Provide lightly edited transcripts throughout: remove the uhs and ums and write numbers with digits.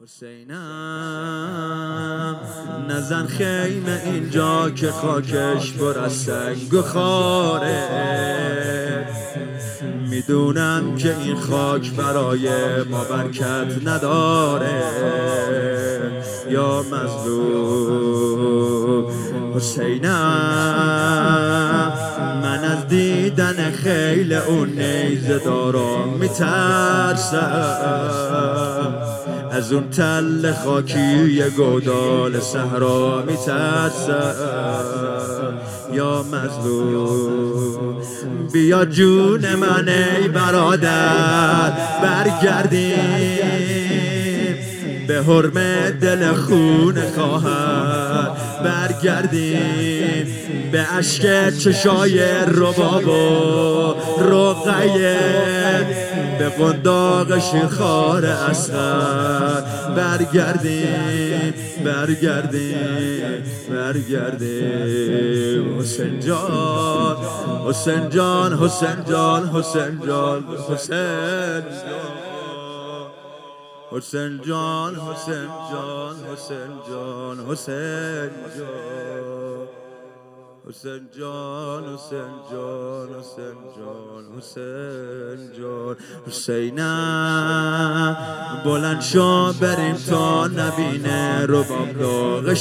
حسینم نزن خیمه اینجا که خاکش پر از سنگ و خاره. میدونم که این خاک برای ما برکت نداره یا مظلوم. حسینم من از دیدن خیل اون نیزه دارم میترسم، از اون تل خاکی گودال صحرا میترسم یا مظلوم. بیا جون من ای برادر برگردیم به حرمت دل خون خواهر، برگردیم به اشک چشای رباب و رقیه، به قنداق شیرخوار اصغر، برگردیم برگردیم برگردیم. حسین جان حسین جان حسین جان حسین جان حسین حسین جان حسین جان حسین جان حسین جان حسین جان حسین جان حسین جان حسین جان. حسینم بلند شو بریم تا نبینه رباب داغ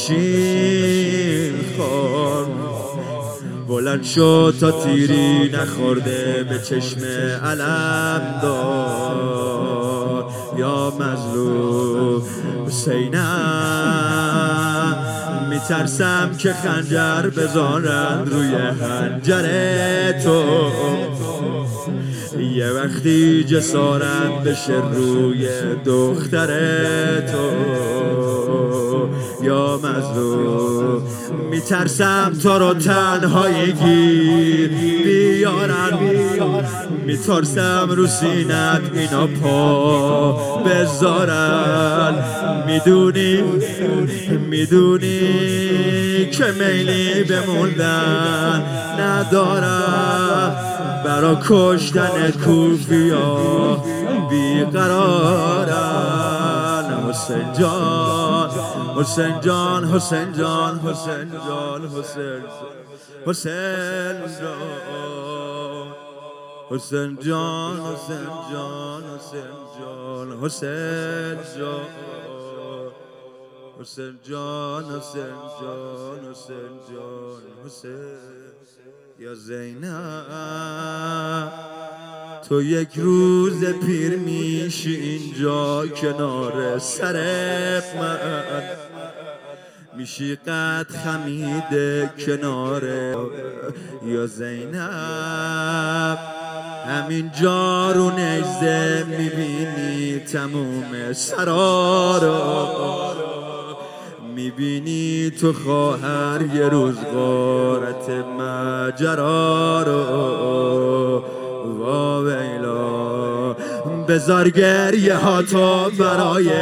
شیرخوار، بلند شو تا تیری نخورده به چشم علمدار یا مظلوم. حسینم میترسم که خنجر بذارن روی حنجر تو، یه وقتی جسارت بشه روی دختر تو یا مظلوم. میترسم تو رو تنهایی گیر بیارن، میترسم رو سینت اینا پا بذارن. میدونی که میلی بموندن ندارم، برا کشتن کوفیا بیقرارن. حسین جان حسین جان حسین جان حسین جان حسین حسین جان حسین جان حسین جان حسین جان حسین جان حسین جان حسین جان حسین جان حسین. یا زینب تو یک روز پیر میشی اینجا کنار سر من، میشی قد خمیده کنار. یا زینب همینجا رو نیزه میبینی تموم سرا رو، میبینی تو خواهر یه روز غارت ماجرا رو. وا ویلا بذار گریه ها تو برای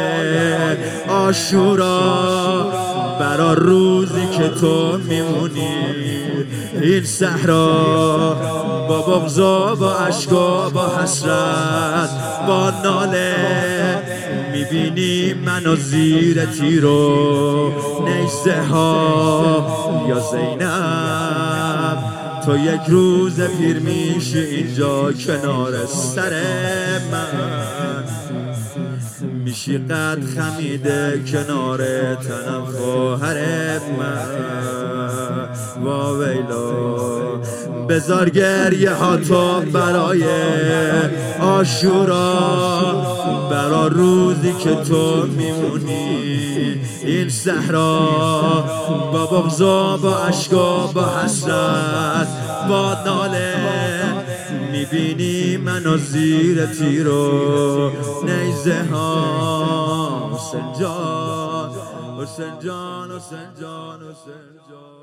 عاشورا، برا روزی که تو میمونی این صحرا، با بغض و با اشک و با حسرت با ناله. میبینی منو زیر تیر و نیزه ها. یا زینب تو یک روز پیر میشی اینجا کنار سر من، میشی قد خمیده کنار تنم خواهر من. وا ویلا بذار گریه ها تو برای عاشورا، برا روزی که تو میمونی این صحرا، با بغض و با اشک و با حسرت با ناله. میبینی منو زیر تیر و نیزه ها. حسین جان حسین جان حسین جان حسین جان.